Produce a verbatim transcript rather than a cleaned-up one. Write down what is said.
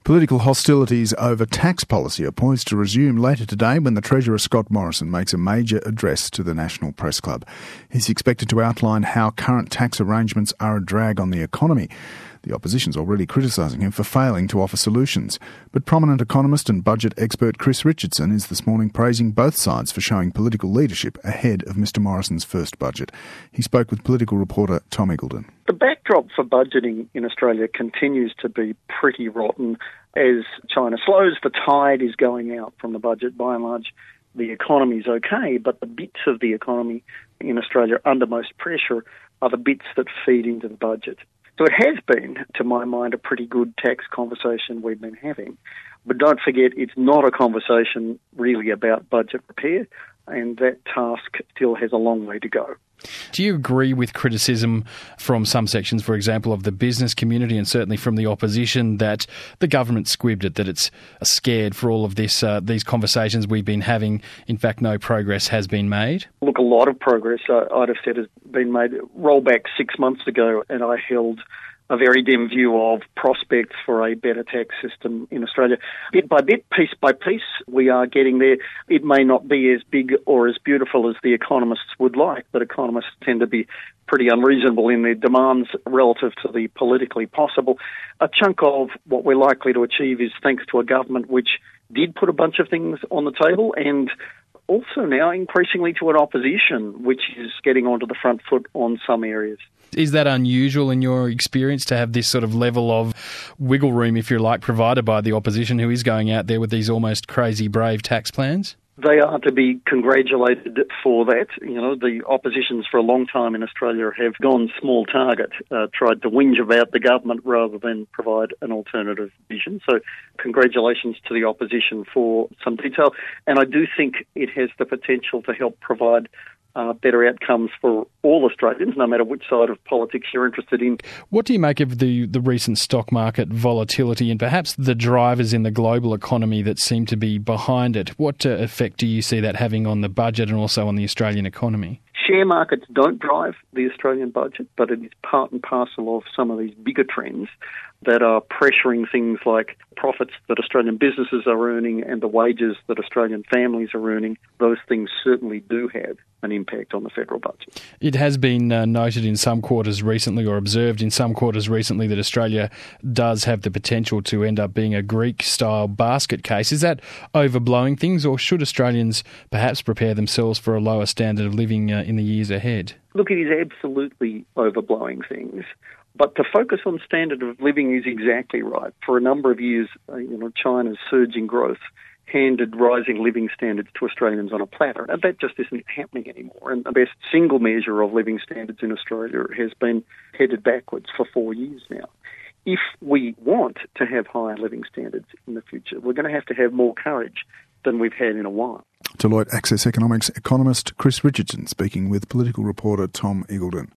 Political hostilities over tax policy are poised to resume later today when the Treasurer Scott Morrison makes a major address to the National Press Club. He's expected to outline how current tax arrangements are a drag on the economy. The opposition's already criticising him for failing to offer solutions. But prominent economist and budget expert Chris Richardson is this morning praising both sides for showing political leadership ahead of Mr Morrison's first budget. He spoke with political reporter Tom Eagledon. The backdrop for budgeting in Australia continues to be pretty rotten. As China slows, the tide is going out from the budget. By and large, the economy's okay, but the bits of the economy in Australia under most pressure are the bits that feed into the budget. So it has been, to my mind, a pretty good tax conversation we've been having. But don't forget, it's not a conversation really about budget repair, and that task still has a long way to go. Do you agree with criticism from some sections, for example, of the business community and certainly from the opposition, that the government squibbed it, that it's scared for all of this, uh, these conversations we've been having? In fact, no progress has been made? Look, a lot of progress, uh, I'd have said, has been made. Roll back six months ago and I held a very dim view of prospects for a better tax system in Australia. Bit by bit, piece by piece, we are getting there. It may not be as big or as beautiful as the economists would like, but economists tend to be pretty unreasonable in their demands relative to the politically possible. A chunk of what we're likely to achieve is thanks to a government which did put a bunch of things on the table, and also now increasingly to an opposition which is getting onto the front foot on some areas. Is that unusual in your experience to have this sort of level of wiggle room, if you like, provided by the opposition who is going out there with these almost crazy brave tax plans? They are to be congratulated for that. You know, the oppositions for a long time in Australia have gone small target, uh, tried to whinge about the government rather than provide an alternative vision. So congratulations to the opposition for some detail. And I do think it has the potential to help provide Uh, better outcomes for all Australians, no matter which side of politics you're interested in. What do you make of the, the recent stock market volatility and perhaps the drivers in the global economy that seem to be behind it? What uh, effect do you see that having on the budget and also on the Australian economy? Share markets don't drive the Australian budget, but it is part and parcel of some of these bigger trends that are pressuring things like profits that Australian businesses are earning and the wages that Australian families are earning. Those things certainly do have an impact on the federal budget. It has been uh, noted in some quarters recently, or observed in some quarters recently, that Australia does have the potential to end up being a Greek-style basket case. Is that overblowing things, or should Australians perhaps prepare themselves for a lower standard of living uh, in the years ahead? Look, it is absolutely overblowing things. But to focus on standard of living is exactly right. For a number of years, uh, you know, China's surging growth handed rising living standards to Australians on a platter. And that just isn't happening anymore. And the best single measure of living standards in Australia has been headed backwards for four years now. If we want to have higher living standards in the future, we're going to have to have more courage than we've had in a while. Deloitte Access Economics economist Chris Richardson speaking with political reporter Tom Eagledon.